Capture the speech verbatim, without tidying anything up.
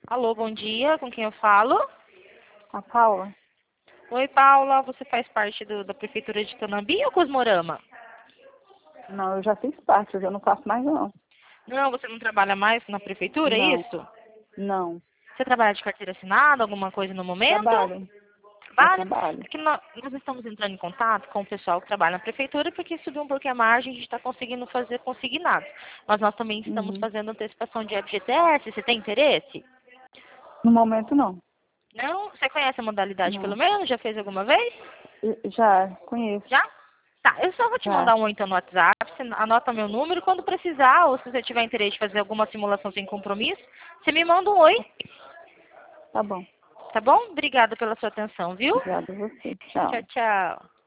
Alô, bom dia, com quem eu falo? A Paula? Oi, Paula, você faz parte do, da Prefeitura de Tanambi ou Cosmorama? Não, eu já fiz parte, eu já não faço mais não. Não, você não trabalha mais na Prefeitura, é Não, isso? não. Você trabalha de carteira assinada, alguma coisa no momento? Trabalho, eu Trabalha? trabalho. É que nós, nós estamos entrando em contato com o pessoal que trabalha na Prefeitura, porque subiu um pouquinho a margem, a gente está conseguindo fazer consignados. Mas nós também estamos Uhum. fazendo antecipação de F G T S, você tem interesse? No momento não, Não? Você conhece a modalidade pelo não. menos? Já fez alguma vez? Eu- Já conheço, Já? Tá, eu só vou te já. mandar um oi então no WhatsApp, você anota meu número, quando precisar, ou se você tiver interesse de fazer alguma simulação sem compromisso, você me manda um oi, Tá bom. tá bom? Obrigada pela sua atenção, viu? Obrigada a você. Tchau. Tchau, tchau.